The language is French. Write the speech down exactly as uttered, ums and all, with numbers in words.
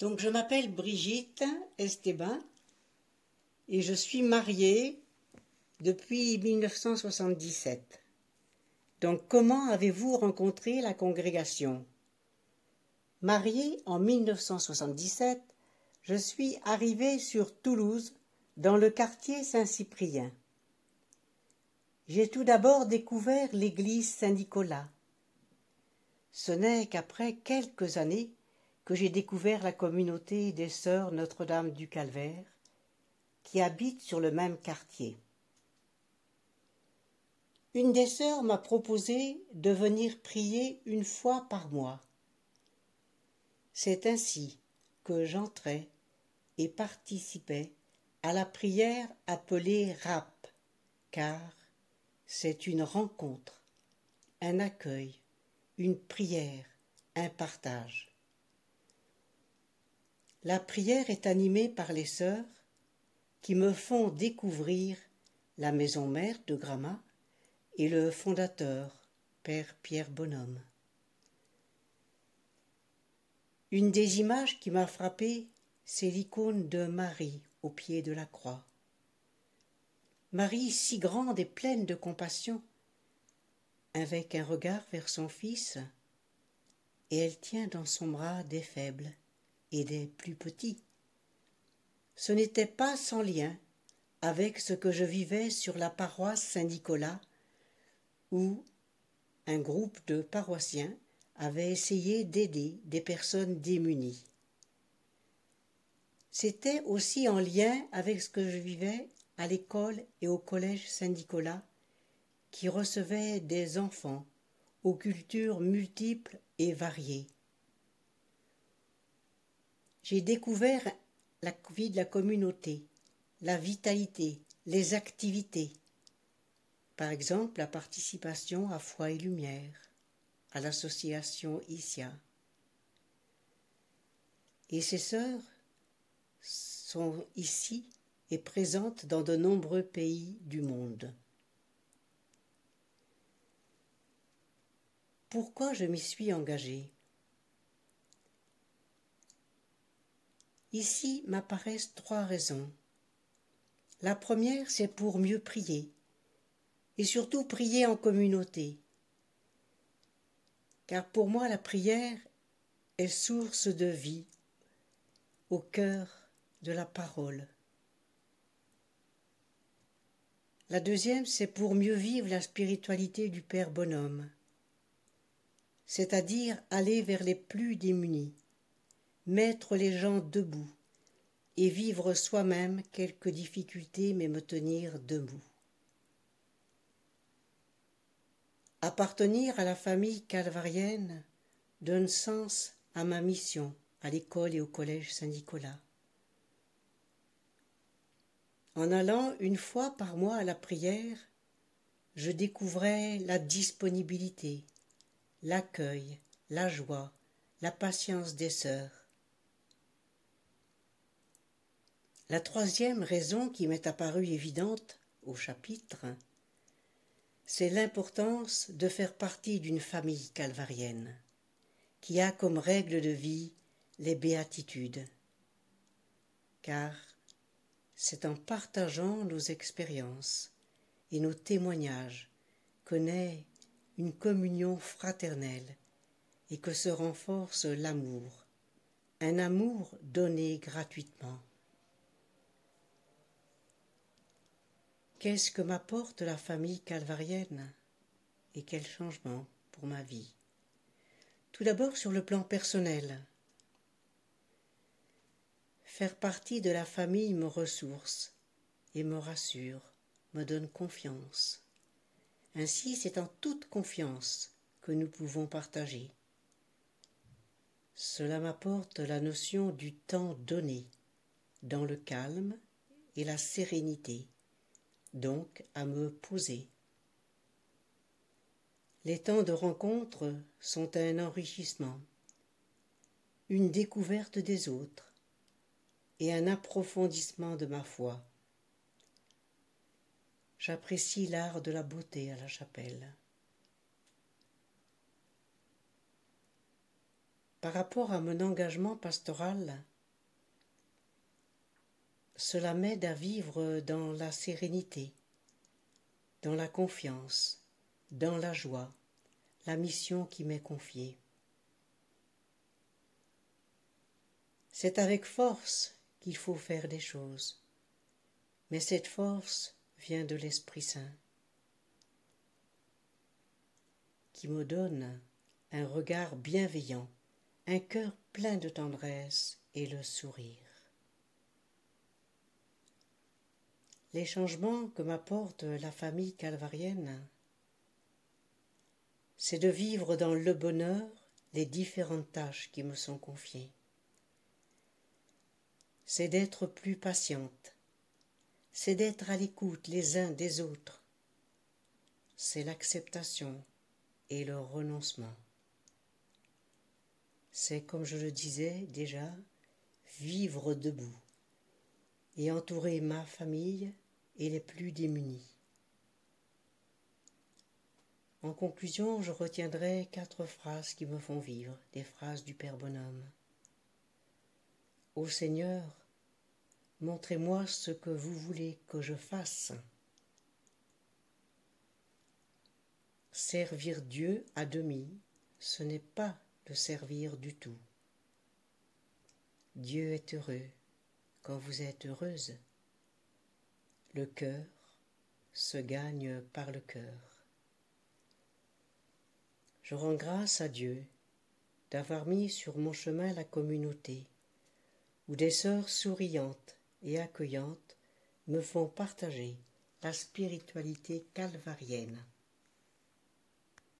Donc je m'appelle Brigitte Esteban et je suis mariée depuis mille neuf cent soixante-dix-sept. Donc comment avez-vous rencontré la congrégation? Mariée en mille neuf cent soixante-dix-sept, je suis arrivée sur Toulouse dans le quartier Saint-Cyprien. J'ai tout d'abord découvert l'église Saint-Nicolas. Ce n'est qu'après quelques années que j'ai découvert la communauté des Sœurs Notre-Dame du Calvaire, qui habitent sur le même quartier. Une des sœurs m'a proposé de venir prier une fois par mois. C'est ainsi que j'entrais et participais à la prière appelée Rapp, car c'est une rencontre, un accueil, une prière, un partage. La prière est animée par les sœurs qui me font découvrir la maison mère de Gramat et le fondateur, Père Pierre Bonhomme. Une des images qui m'a frappée, c'est l'icône de Marie au pied de la croix. Marie si grande et pleine de compassion, avec un regard vers son fils, et elle tient dans son bras des faibles et des plus petits. Ce n'était pas sans lien avec ce que je vivais sur la paroisse Saint-Nicolas, où un groupe de paroissiens avait essayé d'aider des personnes démunies. C'était aussi en lien avec ce que je vivais à l'école et au collège Saint-Nicolas, qui recevait des enfants aux cultures multiples et variées. J'ai découvert la vie de la communauté, la vitalité, les activités. Par exemple, la participation à Foi et Lumière, à l'association Issia. Et ces sœurs sont ici et présentes dans de nombreux pays du monde. Pourquoi je m'y suis engagée? Ici m'apparaissent trois raisons. La première, c'est pour mieux prier, et surtout prier en communauté. Car pour moi, la prière est source de vie au cœur de la parole. La deuxième, c'est pour mieux vivre la spiritualité du Père Bonhomme, c'est-à-dire aller vers les plus démunis, mettre les gens debout et vivre soi-même quelques difficultés mais me tenir debout. Appartenir à la famille calvarienne donne sens à ma mission à l'école et au collège Saint-Nicolas. En allant une fois par mois à la prière, je découvrais la disponibilité, l'accueil, la joie, la patience des sœurs. La troisième raison qui m'est apparue évidente au chapitre, c'est l'importance de faire partie d'une famille calvarienne qui a comme règle de vie les béatitudes. Car c'est en partageant nos expériences et nos témoignages que naît une communion fraternelle et que se renforce l'amour, un amour donné gratuitement. Qu'est-ce que m'apporte la famille calvarienne et quel changement pour ma vie? Tout d'abord sur le plan personnel. Faire partie de la famille me ressource et me rassure, me donne confiance. Ainsi, c'est en toute confiance que nous pouvons partager. Cela m'apporte la notion du temps donné, dans le calme et la sérénité, donc à me poser. Les temps de rencontre sont un enrichissement, une découverte des autres et un approfondissement de ma foi. J'apprécie l'art de la beauté à la chapelle. Par rapport à mon engagement pastoral, cela m'aide à vivre dans la sérénité, dans la confiance, dans la joie, la mission qui m'est confiée. C'est avec force qu'il faut faire des choses, mais cette force vient de l'Esprit Saint, qui me donne un regard bienveillant, un cœur plein de tendresse et le sourire. Les changements que m'apporte la famille calvarienne, c'est de vivre dans le bonheur les différentes tâches qui me sont confiées. C'est d'être plus patiente, c'est d'être à l'écoute les uns des autres, c'est l'acceptation et le renoncement. C'est, comme je le disais déjà, vivre debout et entourer ma famille et les plus démunis. En conclusion, je retiendrai quatre phrases qui me font vivre, des phrases du Père Bonhomme. Ô Seigneur, montrez-moi ce que vous voulez que je fasse. Servir Dieu à demi, ce n'est pas le servir du tout. Dieu est heureux quand vous êtes heureuse. Le cœur se gagne par le cœur. Je rends grâce à Dieu d'avoir mis sur mon chemin la communauté, où des sœurs souriantes et accueillantes me font partager la spiritualité calvarienne.